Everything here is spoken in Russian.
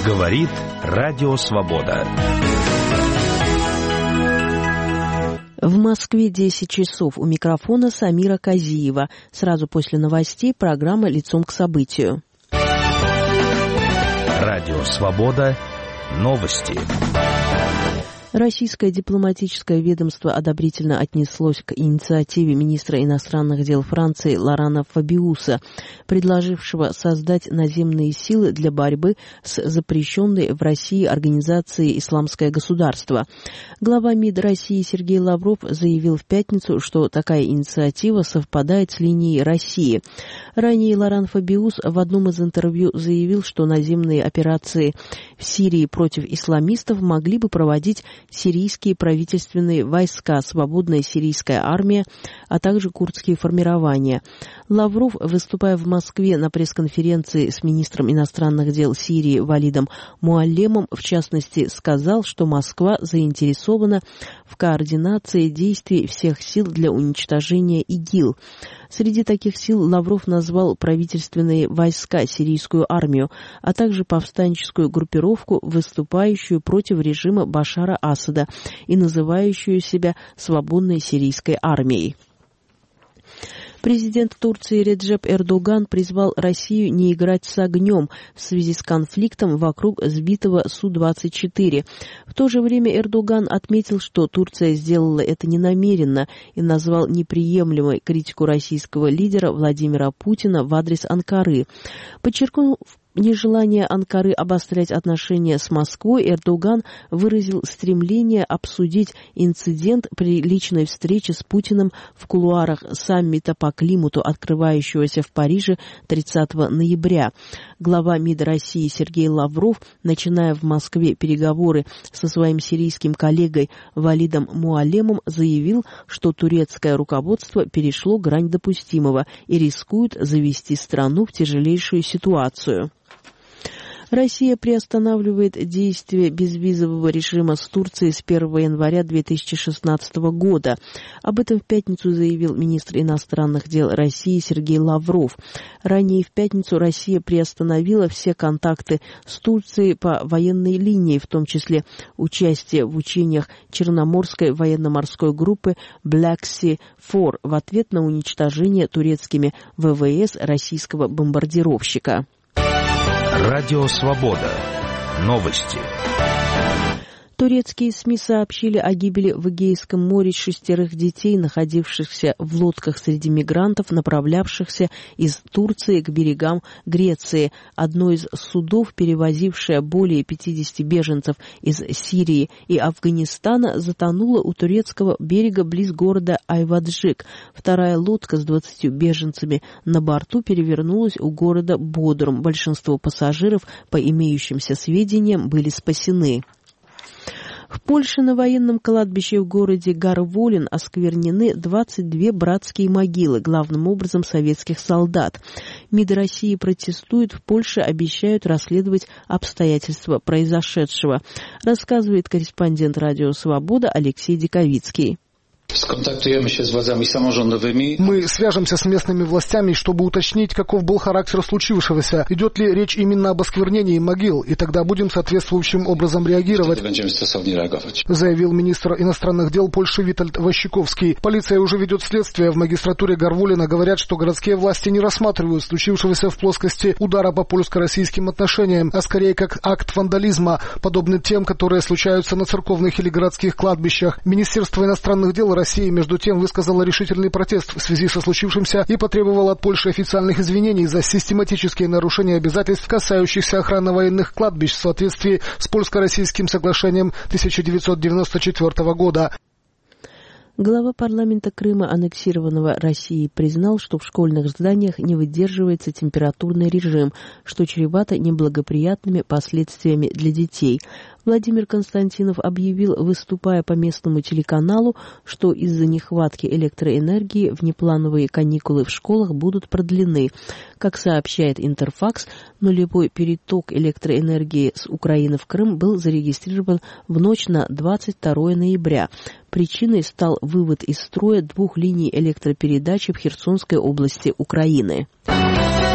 Говорит Радио Свобода. В Москве 10 часов. У микрофона Самира Казиева. Сразу после новостей программа «Лицом к событию». Радио Свобода. Новости. Российское дипломатическое ведомство одобрительно отнеслось к инициативе министра иностранных дел Франции Лорана Фабиуса, предложившего создать наземные силы для борьбы с запрещенной в России организацией «Исламское государство». Глава МИД России Сергей Лавров заявил в пятницу, что такая инициатива совпадает с линией России. Ранее Лоран Фабиус в одном из интервью заявил, что наземные операции в Сирии против исламистов могли бы проводить сирийские правительственные войска, свободная сирийская армия, а также курдские формирования. Лавров, выступая в Москве на пресс-конференции с министром иностранных дел Сирии Валидом Муаллемом, в частности, сказал, что Москва заинтересована в координации действий всех сил для уничтожения ИГИЛ. Среди таких сил Лавров назвал правительственные войска, сирийскую армию, а также повстанческую группировку, выступающую против режима Башара Асада и называющую себя свободной сирийской армией. Президент Турции Реджеп Эрдоган призвал Россию не играть с огнем в связи с конфликтом вокруг сбитого Су-24. В то же время Эрдоган отметил, что Турция сделала это ненамеренно и назвал неприемлемой критику российского лидера Владимира Путина в адрес Анкары. Подчеркнув нежелание Анкары обострять отношения с Москвой, Эрдоган выразил стремление обсудить инцидент при личной встрече с Путиным в кулуарах саммита по климату, открывающегося в Париже 30 ноября. Глава МИД России Сергей Лавров, начиная в Москве переговоры со своим сирийским коллегой Валидом Муаллемом, заявил, что турецкое руководство перешло грань допустимого и рискует завести страну в тяжелейшую ситуацию. Россия приостанавливает действие безвизового режима с Турцией с 1 января 2016 года. Об этом в пятницу заявил министр иностранных дел России Сергей Лавров. Ранее в пятницу Россия приостановила все контакты с Турцией по военной линии, в том числе участие в учениях Черноморской военно-морской группы Black Sea 4 в ответ на уничтожение турецкими ВВС российского бомбардировщика. Радио Свобода. Новости. Турецкие СМИ сообщили о гибели в Эгейском море 6 детей, находившихся в лодках среди мигрантов, направлявшихся из Турции к берегам Греции. Одно из судов, перевозившее более 50 беженцев из Сирии и Афганистана, затонуло у турецкого берега близ города Айваджик. Вторая лодка с 20 беженцами на борту перевернулась у города Бодрум. Большинство пассажиров, по имеющимся сведениям, были спасены. В Польше на военном кладбище в городе Гарволин осквернены 22 братские могилы, главным образом советских солдат. МИД России протестует, в Польше обещают расследовать обстоятельства произошедшего, рассказывает корреспондент Радио Свобода Алексей Диковицкий. Мы свяжемся с местными властями, чтобы уточнить, каков был характер случившегося, идет ли речь именно об осквернении могил, и тогда будем соответствующим образом реагировать, заявил министр иностранных дел Польши Витальд Ващиковский. Полиция уже ведет следствие. В магистратуре Гарволина говорят, что городские власти не рассматривают случившегося в плоскости удара по польско-российским отношениям, а скорее как акт вандализма, подобный тем, которые случаются на церковных или городских кладбищах. Министерство иностранных дел России, между тем, высказала решительный протест в связи со случившимся и потребовала от Польши официальных извинений за систематические нарушения обязательств, касающихся охраны военных кладбищ в соответствии с польско-российским соглашением 1994 года. Глава парламента Крыма, аннексированного Россией, признал, что в школьных зданиях не выдерживается температурный режим, что чревато неблагоприятными последствиями для детей. Владимир Константинов объявил, выступая по местному телеканалу, что из-за нехватки электроэнергии внеплановые каникулы в школах будут продлены. Как сообщает Интерфакс, нулевой переток электроэнергии с Украины в Крым был зарегистрирован в ночь на 22 ноября. Причиной стал вывод из строя 2 линий электропередачи в Херсонской области Украины.